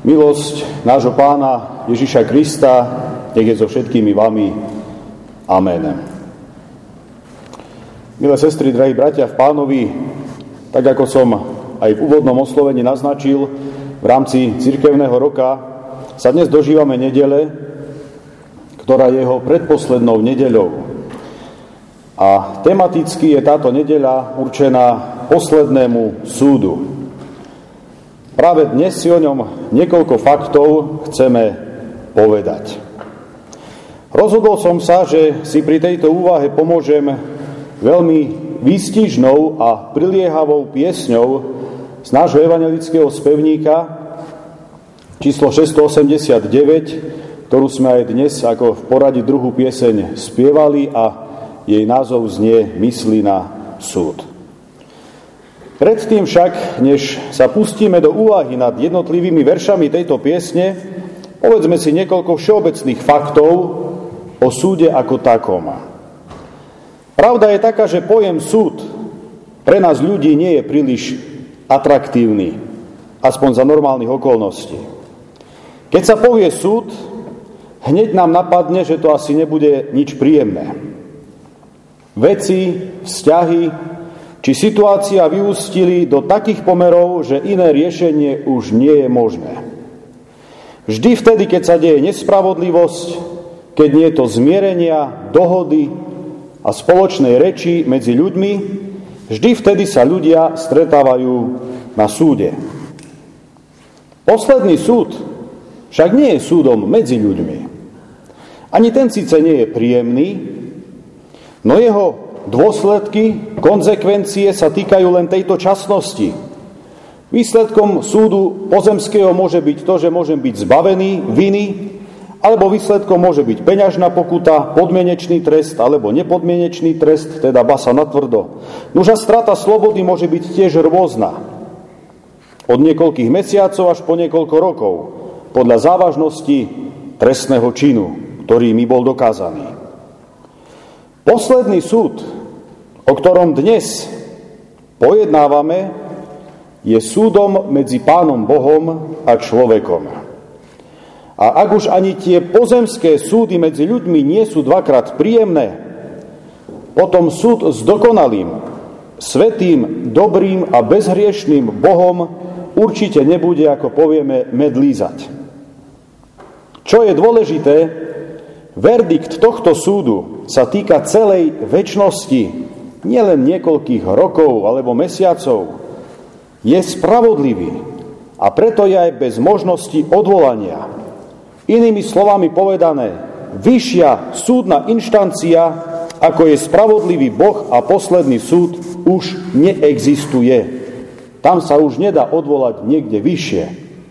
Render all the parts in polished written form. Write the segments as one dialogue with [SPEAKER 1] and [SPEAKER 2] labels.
[SPEAKER 1] Milosť nášho Pána Ježiša Krista nech je so všetkými vami. Amen. Milé sestry, drahí bratia v Pánovi, tak ako som aj v úvodnom oslovení naznačil, v rámci cirkevného roka sa dnes dožívame nedele, ktorá je jeho predposlednou nedeľou. A tematicky je táto nedeľa určená poslednému súdu. Práve dnes si o ňom niekoľko faktov chceme povedať. Rozhodol som sa, že si pri tejto úvahe pomôžem veľmi výstižnou a priliehavou piesňou z nášho evangelického spevníka číslo 689, ktorú sme aj dnes ako v poradí druhú pieseň spievali a jej názov znie Myslí na súd. Predtým však, než sa pustíme do úvahy nad jednotlivými veršami tejto piesne, povedzme si niekoľko všeobecných faktov o súde ako takom. Pravda je taká, že pojem súd pre nás ľudí nie je príliš atraktívny, aspoň za normálnych okolností. Keď sa povie súd, hneď nám napadne, že to asi nebude nič príjemné. Veci, vzťahy či situácia vyústili do takých pomerov, že iné riešenie už nie je možné. Vždy vtedy, keď sa deje nespravodlivosť, keď nie je to zmierenia, dohody a spoločnej reči medzi ľuďmi, vždy vtedy sa ľudia stretávajú na súde. Posledný súd však nie je súdom medzi ľuďmi. Ani ten síce nie je príjemný, no jeho dôsledky, konzekvencie sa týkajú len tejto časnosti. Výsledkom súdu pozemského môže byť to, že môžem byť zbavený viny, alebo výsledkom môže byť peňažná pokuta, podmienečný trest alebo nepodmienečný trest, teda basa natvrdo. Nuž a strata slobody môže byť tiež rôzna. Od niekoľkých mesiacov až po niekoľko rokov, podľa závažnosti trestného činu, ktorý mi bol dokázaný. Posledný súd, o ktorom dnes pojednávame, je súdom medzi Pánom Bohom a človekom. A ak už ani tie pozemské súdy medzi ľuďmi nie sú dvakrát príjemné, potom súd s dokonalým, svätým, dobrým a bezhriešným Bohom určite nebude, ako povieme, med lízať. Čo je dôležité, verdikt tohto súdu sa týka celej večnosti, nielen niekoľkých rokov alebo mesiacov. Je spravodlivý a preto je aj bez možnosti odvolania. Inými slovami povedané, vyššia súdna inštancia, ako je spravodlivý Boh a posledný súd, už neexistuje. Tam sa už nedá odvolať niekde vyššie.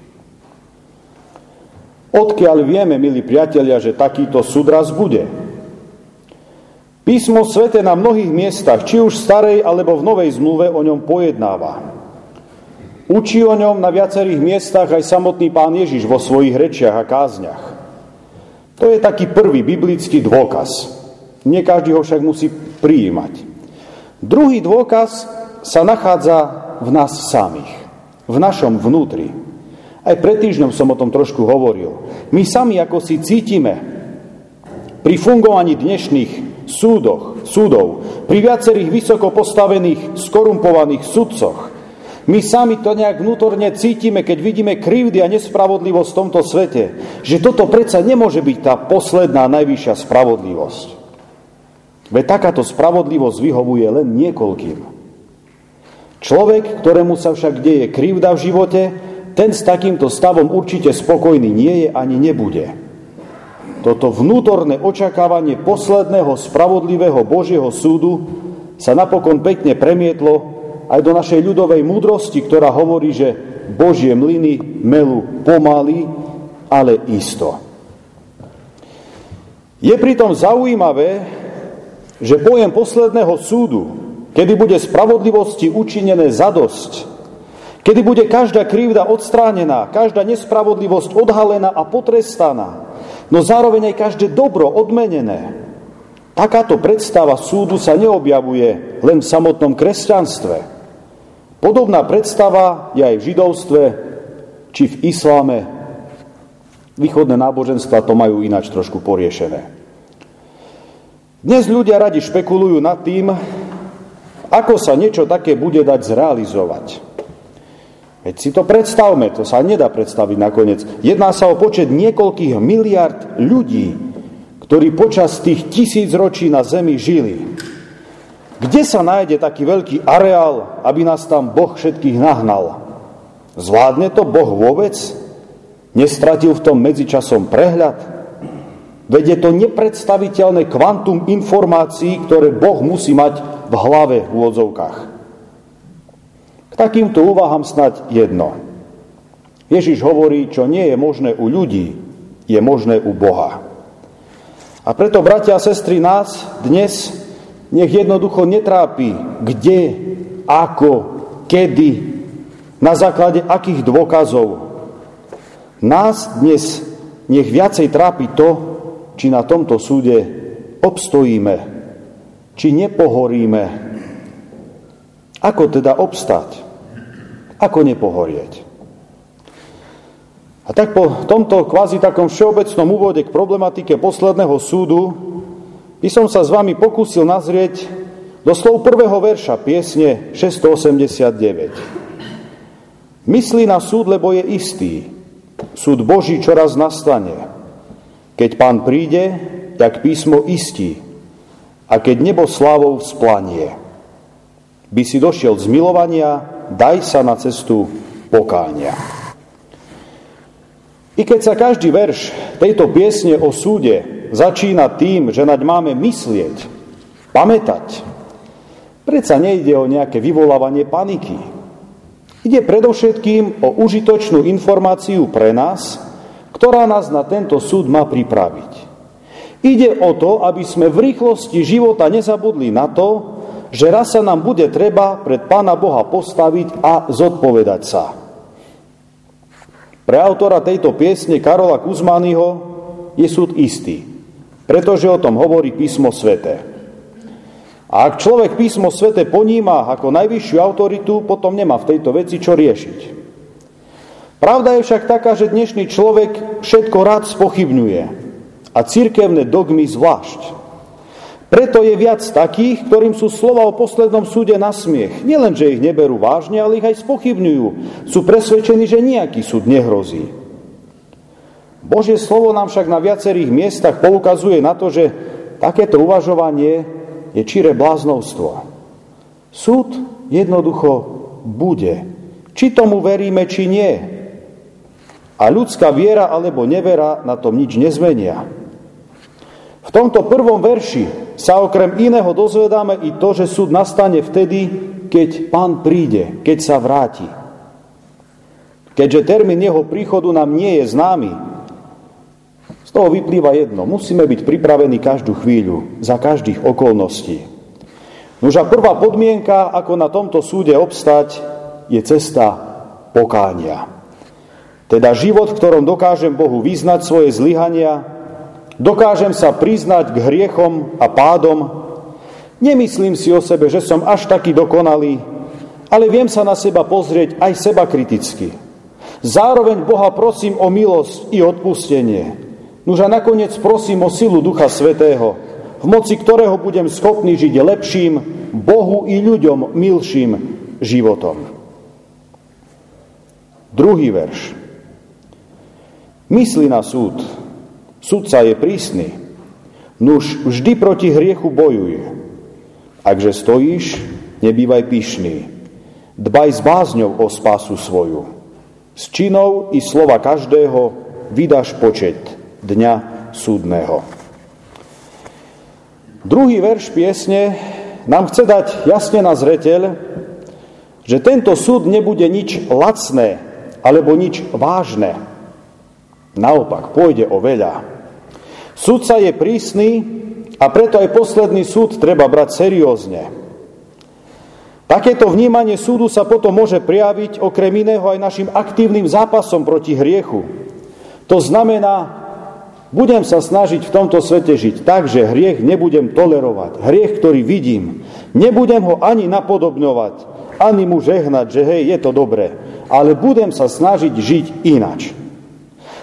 [SPEAKER 1] Odkiaľ vieme, milí priatelia, že takýto súd raz bude? Písmo sväté na mnohých miestach, či už v starej alebo v novej zmluve, o ňom pojednáva. Učí o ňom na viacerých miestach aj samotný Pán Ježiš vo svojich rečiach a kázniach. To je taký prvý biblický dôkaz. Nie každý ho však musí prijímať. Druhý dôkaz sa nachádza v nás samých, v našom vnútri. Aj pred týždňom som o tom trošku hovoril. My sami ako si cítime pri fungovaní dnešných súdov, pri viacerých vysoko postavených, skorumpovaných sudcoch. My sami to nejak vnútorne cítime, keď vidíme krivdy a nespravodlivosť v tomto svete, že toto predsa nemôže byť tá posledná, najvyššia spravodlivosť. Veď takáto spravodlivosť vyhovuje len niekoľkým. Človek, ktorému sa však deje krivda v živote, ten s takýmto stavom určite spokojný nie je ani nebude. Toto vnútorné očakávanie posledného spravodlivého Božieho súdu sa napokon pekne premietlo aj do našej ľudovej múdrosti, ktorá hovorí, že Božie mlyny melú pomaly, ale isto. Je pritom zaujímavé, že pojem posledného súdu, kedy bude spravodlivosti učinené zadosť, kedy bude každá krivda odstránená, každá nespravodlivosť odhalená a potrestaná, no zároveň aj každé dobro odmenené. Takáto predstava súdu sa neobjavuje len v samotnom kresťanstve. Podobná predstava je aj v židovstve či v isláme Východné náboženstva to majú ináč trošku poriešené. Dnes ľudia radi špekulujú nad tým, ako sa niečo také bude dať zrealizovať. Veď si to predstavme, to sa nedá predstaviť nakoniec. Jedná sa o počet niekoľkých miliard ľudí, ktorí počas tých 1000 ročí na Zemi žili. Kde sa nájde taký veľký areál, aby nás tam Boh všetkých nahnal? Zvládne to Boh vôbec? Nestratil v tom medzičasom prehľad? Veď je to nepredstaviteľné kvantum informácií, ktoré Boh musí mať v hlave v úvodzovkách. K takýmto úvahám snáď jedno. Ježiš hovorí, čo nie je možné u ľudí, je možné u Boha. A preto, bratia a sestry, nás dnes nech jednoducho netrápi, kde, ako, kedy, na základe akých dôkazov. Nás dnes nech viacej trápi to, či na tomto súde obstojíme, či nepohoríme. Ako teda obstať? Ako nepohorieť? A tak po tomto kvázi takom všeobecnom úvode k problematike posledného súdu by som sa s vami pokúsil nazrieť do slov prvého verša piesne 689. Myslí na súd, lebo je istý. Súd Boží čoraz nastane. Keď Pán príde, tak písmo istí. A keď nebo slávou vzplanie. By si došiel z milovania, daj sa na cestu pokánia. I keď sa každý verš tejto piesne o súde začína tým, že naď máme myslieť, pamätať, predsa nejde o nejaké vyvolávanie paniky. Ide predovšetkým o užitočnú informáciu pre nás, ktorá nás na tento súd má pripraviť. Ide o to, aby sme v rýchlosti života nezabudli na to, že raz sa nám bude treba pred Pána Boha postaviť a zodpovedať sa. Pre autora tejto piesne Karola Kuzmányho je súd istý, pretože o tom hovorí Písmo sväté. A ak človek Písmo sväté poníma ako najvyššiu autoritu, potom nemá v tejto veci čo riešiť. Pravda je však taká, že dnešný človek všetko rád spochybňuje a cirkevné dogmy zvlášť. Preto je viac takých, ktorým sú slova o poslednom súde na smiech. Nielen, že ich neberú vážne, ale ich aj spochybňujú. Sú presvedčení, že nejaký súd nehrozí. Božie slovo nám však na viacerých miestach poukazuje na to, že takéto uvažovanie je čiré bláznovstvo. Súd jednoducho bude. Či tomu veríme, či nie. A ľudská viera alebo nevera na tom nič nezmenia. V tomto prvom verši sa okrem iného dozvedáme i to, že súd nastane vtedy, keď Pán príde, keď sa vráti. Keďže termín jeho príchodu nám nie je známy, z toho vyplýva jedno. Musíme byť pripravení každú chvíľu, za každých okolností. Nož a prvá podmienka, ako na tomto súde obstať, je cesta pokánia. Teda život, v ktorom dokážem Bohu vyznať svoje zlyhania, dokážem sa priznať k hriechom a pádom. Nemyslím si o sebe, že som až taký dokonalý, ale viem sa na seba pozrieť aj seba kriticky. Zároveň Boha prosím o milosť i odpustenie. Nuž a nakoniec prosím o silu Ducha Svätého, v moci ktorého budem schopný žiť lepším, Bohu i ľuďom milším životom. Druhý verš. Myslí na súd. Sudca je prísny. Nuž vždy proti hriechu bojuj. Akže stojíš, nebývaj pyšný. Dbaj s bázňou o spásu svoju. Z činov i slova každého vydáš počet dňa súdneho. Druhý verš piesne nám chce dať jasne na zreteľ, že tento súd nebude nič lacné alebo nič vážne. Naopak, pôjde o veľa. Sudca je prísny a preto aj posledný súd treba brať seriózne. Takéto vnímanie súdu sa potom môže prejaviť okrem iného aj našim aktívnym zápasom proti hriechu. To znamená, budem sa snažiť v tomto svete žiť tak, že hriech nebudem tolerovať. Hriech, ktorý vidím, nebudem ho ani napodobňovať, ani mu žehnať, že hej, je to dobré, ale budem sa snažiť žiť inač.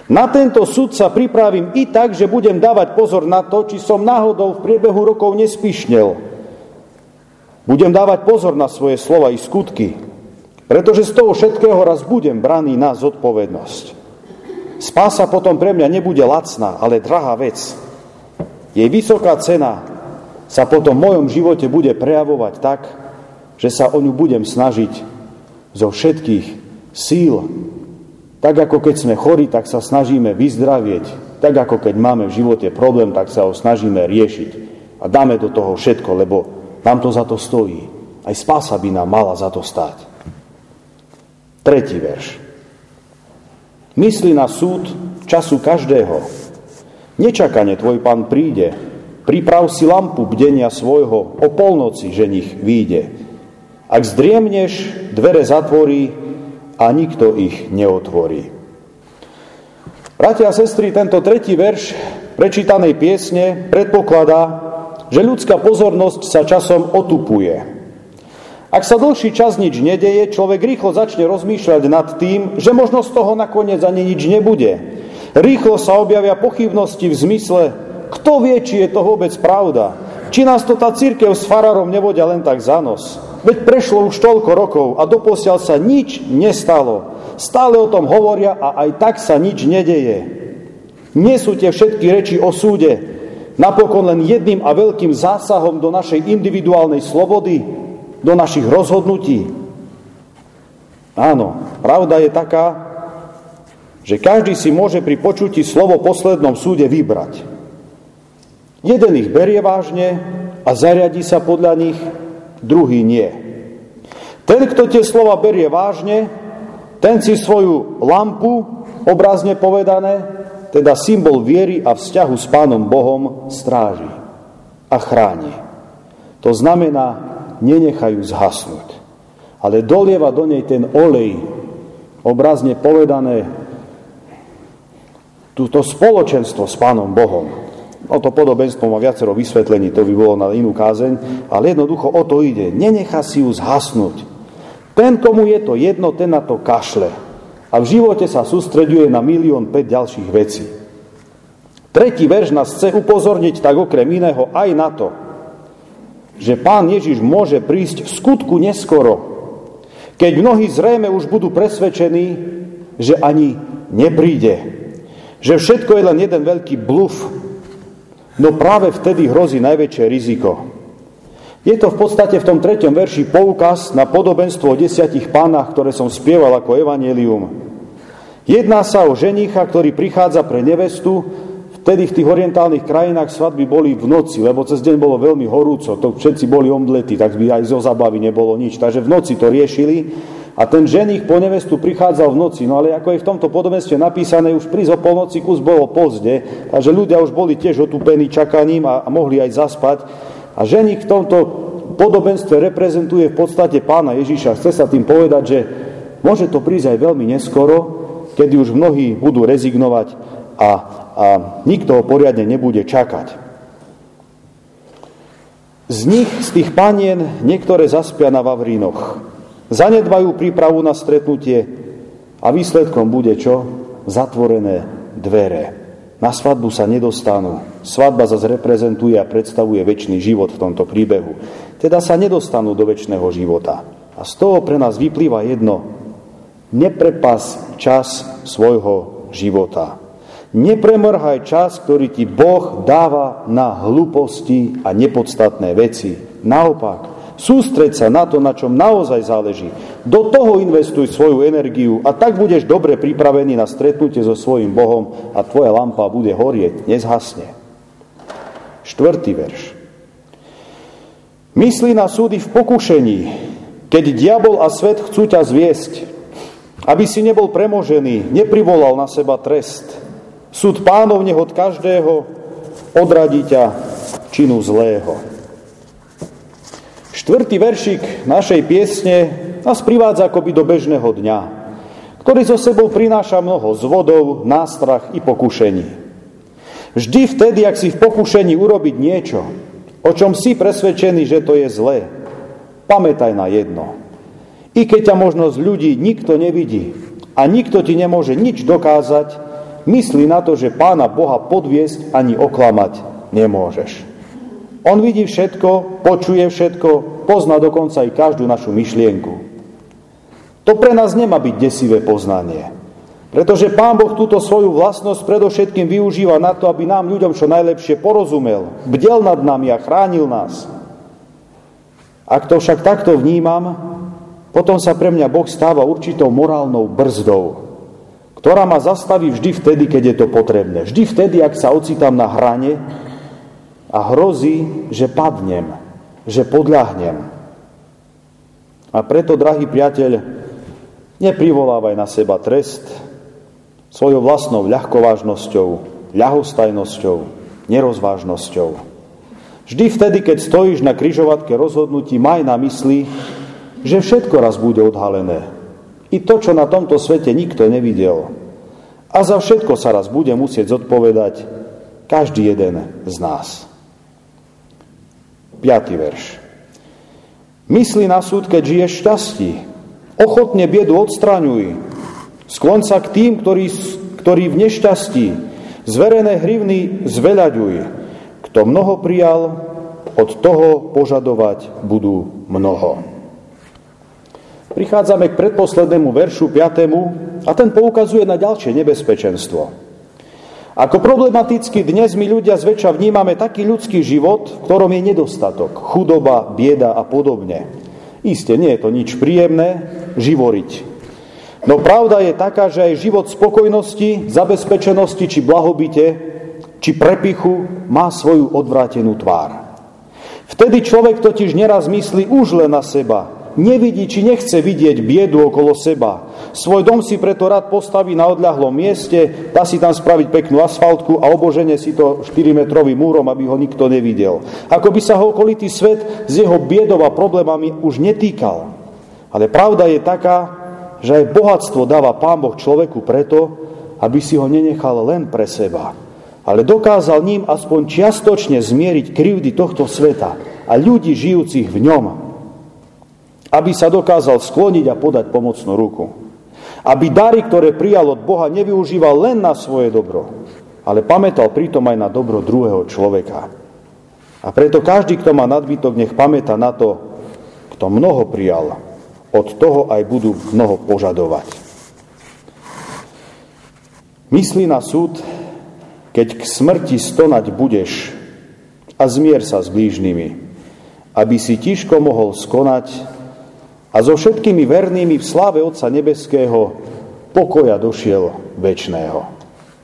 [SPEAKER 1] Na tento súd sa pripravím i tak, že budem dávať pozor na to, či som náhodou v priebehu rokov nespišnel. Budem dávať pozor na svoje slova i skutky, pretože z toho všetkého raz budem braný na zodpovednosť. Spása potom pre mňa nebude lacná, ale drahá vec. Jej vysoká cena sa potom v mojom živote bude prejavovať tak, že sa o ňu budem snažiť zo všetkých síl. Tak ako keď sme chorí, tak sa snažíme vyzdravieť. Tak ako keď máme v živote problém, tak sa ho snažíme riešiť. A dáme do toho všetko, lebo nám to za to stojí. Aj spása by nám mala za to stáť. 3. verš. Myslí na súd času každého. Nečakane tvoj pán príde. Priprav si lampu bdenia svojho, o polnoci ženich vyjde. Ak zdriemneš, dvere zatvorí a nikto ich neotvorí. Bratia a sestry, tento 3. verš prečítanej piesne predpokladá, že ľudská pozornosť sa časom otupuje. Ak sa dlhší čas nič nedeje, človek rýchlo začne rozmýšľať nad tým, že možno z toho nakoniec ani nič nebude. Rýchlo sa objavia pochybnosti v zmysle, kto vie, či je to vôbec pravda. Či nás to tá cirkev s farárom nevodia len tak za nos. Veď prešlo už toľko rokov a doposiaľ sa nič nestalo. Stále o tom hovoria a aj tak sa nič nedeje. Nie sú tie všetky reči o súde napokon len jedným a veľkým zásahom do našej individuálnej slobody, do našich rozhodnutí. Áno, pravda je taká, že každý si môže pri počutí slovo o poslednom súde vybrať. Jeden ich berie vážne a zariadí sa podľa nich, druhý nie. Ten, kto tie slova berie vážne, ten si svoju lampu, obrazne povedané, teda symbol viery a vzťahu s Pánom Bohom, stráži a chráni. To znamená, nenechajú zhasnúť, ale dolieva do nej ten olej, obrazne povedané, túto spoločenstvo s Pánom Bohom. O to podobenstvo má viacero vysvetlení, to by bolo na inú kázeň, ale jednoducho o to ide. Nenechá si ju zhasnúť. Ten, komu je to jedno, ten na to kašle. A v živote sa sústreďuje na 1,5 ďalších vecí. 3. verš nás chce upozorniť tak okrem iného aj na to, že Pán Ježiš môže prísť v skutku neskoro, keď mnohí zrejme už budú presvedčení, že ani nepríde. Že všetko je len jeden veľký bluf. No práve vtedy hrozí najväčšie riziko. Je to v podstate v tom 3. verši poukaz na podobenstvo o 10 pánach, ktoré som spieval ako evanjelium. Jedná sa o ženicha, ktorý prichádza pre nevestu. Vtedy v tých orientálnych krajinách svadby boli v noci, lebo cez deň bolo veľmi horúco, to všetci boli omdletí, tak by aj zo zabavy nebolo nič. Takže v noci to riešili a ten ženich po nevestu prichádzal v noci. No ale ako je v tomto podobenstve napísané, už prísť o polnoci kus bolo pozde, takže ľudia už boli tiež otupení čakaním a mohli aj zaspať. A ženich v tomto podobenstve reprezentuje v podstate Pána Ježiša. Chce sa tým povedať, že môže to prísť aj veľmi neskoro, kedy už mnohí budú rezignovať a nikto ho poriadne nebude čakať. Z tých panien niektoré zaspia na vavrínoch. Zanedbajú prípravu na stretnutie a výsledkom bude čo? Zatvorené dvere. Na svadbu sa nedostanú. Svadba zase reprezentuje a predstavuje večný život v tomto príbehu. Teda sa nedostanú do večného života. A z toho pre nás vyplýva jedno. Neprepas čas svojho života. Nepremrhaj čas, ktorý ti Boh dáva na hlúposti a nepodstatné veci. Naopak, sústreď sa na to, na čom naozaj záleží. Do toho investuj svoju energiu a tak budeš dobre pripravený na stretnutie so svojím Bohom a tvoja lampa bude horieť, nezhasne. 4. verš. Myslí na súdy v pokušení, keď diabol a svet chcú ťa zviesť, aby si nebol premožený, neprivolal na seba trest. Súd Pánov nech od každého odradí ťa činu zlého. 4. veršik našej piesne nás privádza akoby do bežného dňa, ktorý so sebou prináša mnoho zvodov, nástrach i pokušení. Vždy vtedy, ak si v pokušení urobiť niečo, o čom si presvedčený, že to je zlé, pamätaj na jedno. I keď ťa možno z ľudí nikto nevidí a nikto ti nemôže nič dokázať, myslí na to, že Pána Boha podviesť ani oklamať nemôžeš. On vidí všetko, počuje všetko, pozná dokonca i každú našu myšlienku. To pre nás nemá byť desivé poznanie. Pretože Pán Boh túto svoju vlastnosť predovšetkým využíva na to, aby nám ľuďom čo najlepšie porozumel, bdel nad nami a chránil nás. Ak to však takto vnímam, potom sa pre mňa Boh stáva určitou morálnou brzdou, ktorá ma zastaví vždy vtedy, keď je to potrebné. Vždy vtedy, ak sa ocitám na hrane a hrozí, že padnem, že podľahnem. A preto, drahý priateľ, neprivolávaj na seba trest svojou vlastnou ľahkovážnosťou, ľahostajnosťou, nerozvážnosťou. Vždy vtedy, keď stojíš na križovatke rozhodnutí, maj na mysli, že všetko raz bude odhalené. I to, čo na tomto svete nikto nevidel. A za všetko sa raz bude musieť zodpovedať každý jeden z nás. 5. verš. Mysli na súd, keď žiješ v šťastí. Ochotne biedu odstraňuj. Skloň sa k tým, ktorí v nešťastí. Zverené hrivny zveľaďuj. Kto mnoho prijal, od toho požadovať budú mnoho. Prichádzame k predposlednému veršu 5. a ten poukazuje na ďalšie nebezpečenstvo. Ako problematicky dnes my ľudia zväčša vnímame taký ľudský život, v ktorom je nedostatok, chudoba, bieda a podobne. Isté, nie je to nič príjemné, živoriť. No pravda je taká, že aj život spokojnosti, zabezpečenosti či blahobite, či prepichu má svoju odvrátenú tvár. Vtedy človek totiž neraz myslí už len na seba, nevidí či nechce vidieť biedu okolo seba. Svoj dom si preto rád postaví na odľahlom mieste, dá si tam spraviť peknú asfaltku a oboženie si to 4-metrovým múrom, aby ho nikto nevidel. Ako by sa ho okolitý svet s jeho biedou a problémami už netýkal. Ale pravda je taká, že aj bohatstvo dáva Pán Boh človeku preto, aby si ho nenechal len pre seba, ale dokázal ním aspoň čiastočne zmieriť krivdy tohto sveta a ľudí žijúcich v ňom, aby sa dokázal skloniť a podať pomocnú ruku. Aby dary, ktoré prijal od Boha, nevyužíval len na svoje dobro, ale pamätal pritom aj na dobro druhého človeka. A preto každý, kto má nadbytok, nech pamätá na to, kto mnoho prijal, od toho aj budú mnoho požadovať. Myslí na súd, keď k smrti stonať budeš a zmier sa s blížnymi, aby si tiško mohol skonať a so všetkými vernými v sláve Otca nebeského pokoja došiel večného.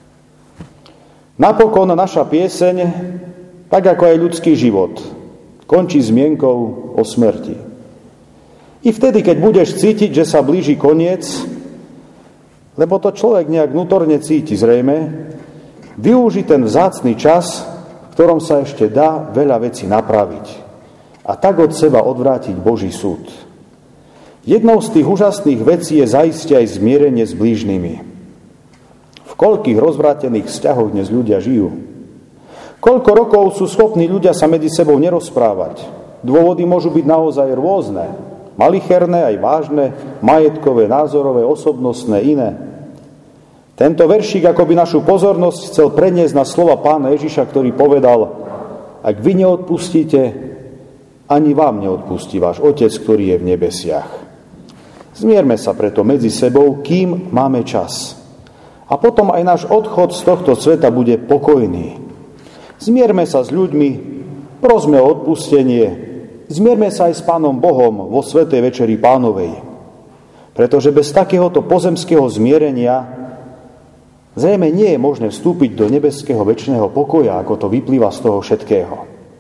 [SPEAKER 1] Napokon naša pieseň, tak ako aj ľudský život, končí zmienkou o smrti. I vtedy, keď budeš cítiť, že sa blíži koniec, lebo to človek nejak vnútorne cíti zrejme, využi ten vzácny čas, v ktorom sa ešte dá veľa vecí napraviť a tak od seba odvrátiť Boží súd. Jednou z tých úžasných vecí je zaiste aj zmierenie s blížnymi. V koľkých rozvrátených vzťahoch dnes ľudia žijú? Koľko rokov sú schopní ľudia sa medzi sebou nerozprávať? Dôvody môžu byť naozaj rôzne. Malicherné, aj vážne, majetkové, názorové, osobnostné, iné. Tento veršík akoby našu pozornosť chcel preniesť na slova Pána Ježiša, ktorý povedal: ak vy neodpustíte, ani vám neodpustí váš Otec, ktorý je v nebesiach. Zmierme sa preto medzi sebou, kým máme čas. A potom aj náš odchod z tohto sveta bude pokojný. Zmierme sa s ľuďmi, prosme o odpustenie, zmierme sa aj s Pánom Bohom vo svätej večeri Pánovej. Pretože bez takéhoto pozemského zmierenia zrejme nie je možné vstúpiť do nebeského večného pokoja, ako to vyplýva z toho všetkého.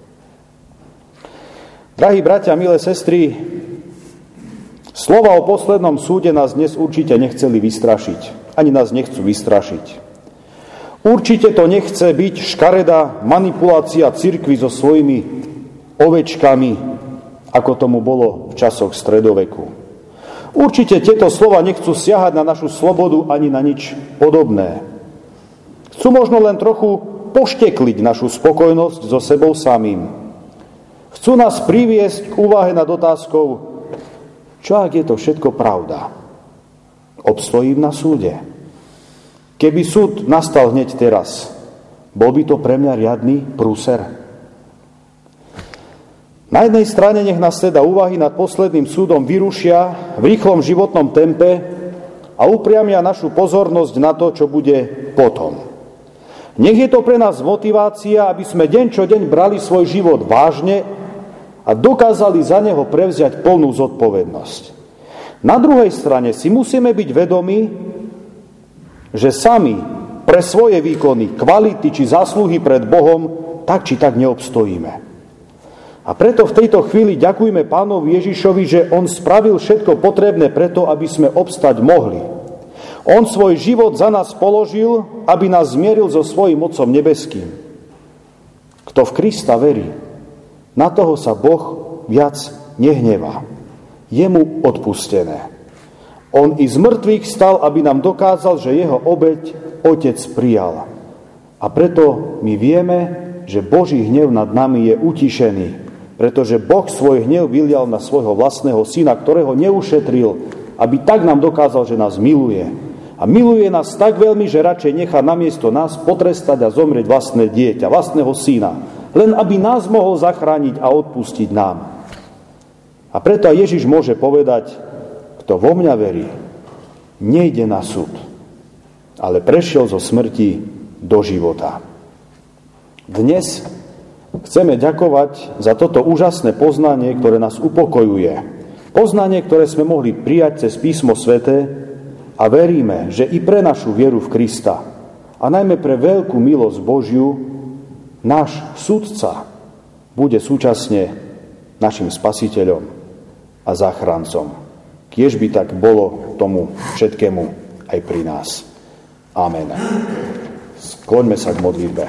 [SPEAKER 1] Drahí bratia, milé sestry, slova o poslednom súde nás dnes určite nechceli vystrašiť. Ani nás nechcú vystrašiť. Určite to nechce byť škaredá manipulácia cirkvi so svojimi ovečkami, ako tomu bolo v časoch stredoveku. Určite tieto slova nechcú siahať na našu slobodu ani na nič podobné. Chcú možno len trochu poštekliť našu spokojnosť so sebou samým. Chcú nás priviesť k úvahe nad otázkou, čo ak je to všetko pravda? Obstojím na súde? Keby súd nastal hneď teraz, bol by to pre mňa riadny prúser. Na jednej strane nech nás teda úvahy nad posledným súdom vyrušia v rýchlom životnom tempe a upriamia našu pozornosť na to, čo bude potom. Nech je to pre nás motivácia, aby sme deň čo deň brali svoj život vážne a dokázali za neho prevziať plnú zodpovednosť. Na druhej strane si musíme byť vedomí, že sami pre svoje výkony, kvality či zásluhy pred Bohom tak či tak neobstojíme. A preto v tejto chvíli ďakujme Pánovi Ježišovi, že On spravil všetko potrebné preto, aby sme obstať mohli. On svoj život za nás položil, aby nás zmieril so svojím Otcom nebeským. Kto v Krista verí, na toho sa Boh viac nehnevá. Je mu odpustené. On i z mŕtvych stal, aby nám dokázal, že jeho obeť Otec prijal. A preto my vieme, že Boží hnev nad nami je utišený, pretože Boh svoj hnev vylial na svojho vlastného syna, ktorého neušetril, aby tak nám dokázal, že nás miluje. A miluje nás tak veľmi, že radšej nechá namiesto nás potrestať a zomrieť vlastné dieťa, vlastného syna, len aby nás mohol zachrániť a odpustiť nám. A preto aj Ježiš môže povedať: kto vo mňa verí, nejde na súd, ale prešiel zo smrti do života. Dnes chceme ďakovať za toto úžasné poznanie, ktoré nás upokojuje. Poznanie, ktoré sme mohli prijať cez Písmo Sväté a veríme, že i pre našu vieru v Krista a najmä pre veľkú milosť Božiu náš sudca bude súčasne našim spasiteľom a záchrancom. Kiež by tak bolo tomu všetkému aj pri nás. Amen. Skloňme sa k modlitbe.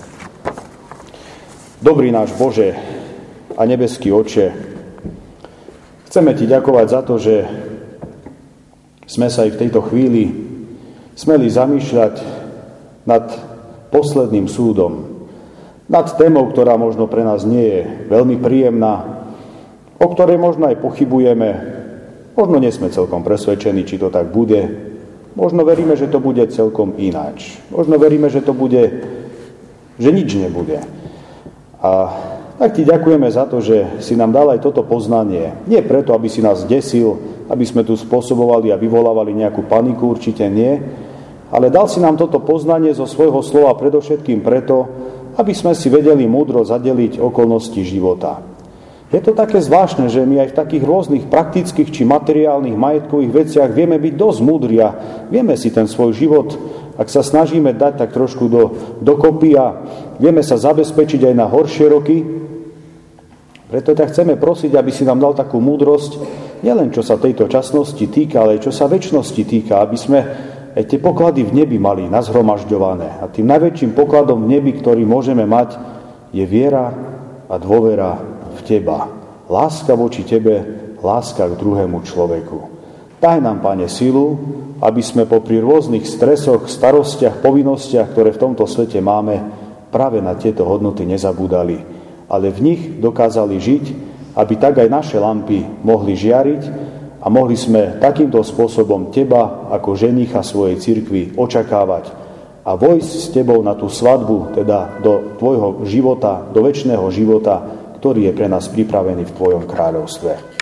[SPEAKER 1] Dobrý náš Bože a nebeský Otče, chceme Ti ďakovať za to, že sme sa aj v tejto chvíli smeli zamýšľať nad posledným súdom, nad témou, ktorá možno pre nás nie je veľmi príjemná, o ktorej možno aj pochybujeme. Možno nie sme celkom presvedčení, či to tak bude. Možno veríme, že to bude celkom ináč. Možno veríme, že nič nebude. A tak Ti ďakujeme za to, že si nám dal aj toto poznanie. Nie preto, aby si nás desil, aby sme tu spôsobovali a vyvolávali nejakú paniku, určite nie. Ale dal si nám toto poznanie zo svojho slova predovšetkým preto, aby sme si vedeli múdro zadeliť okolnosti života. Je to také zvláštne, že my aj v takých rôznych praktických či materiálnych majetkových veciach vieme byť dosť múdri a vieme si ten svoj život, ak sa snažíme dať tak trošku dokopy a vieme sa zabezpečiť aj na horšie roky. Preto ťa chceme prosiť, aby si nám dal takú múdrosť, nielen čo sa tejto časnosti týka, ale čo sa večnosti týka, aby sme aj tie poklady v nebi mali nazhromažďované. A tým najväčším pokladom v nebi, ktorý môžeme mať, je viera a dôvera v Teba. Láska voči Tebe, láska k druhému človeku. Daj nám, Pane, silu, aby sme popri rôznych stresoch, starostiach, povinnostiach, ktoré v tomto svete máme, práve na tieto hodnoty nezabúdali, ale v nich dokázali žiť, aby tak aj naše lampy mohli žiariť a mohli sme takýmto spôsobom Teba ako ženicha svojej cirkvi očakávať a vojsť s Tebou na tú svadbu, teda do Tvojho života, do večného života, ktorý je pre nás pripravený v Tvojom kráľovstve.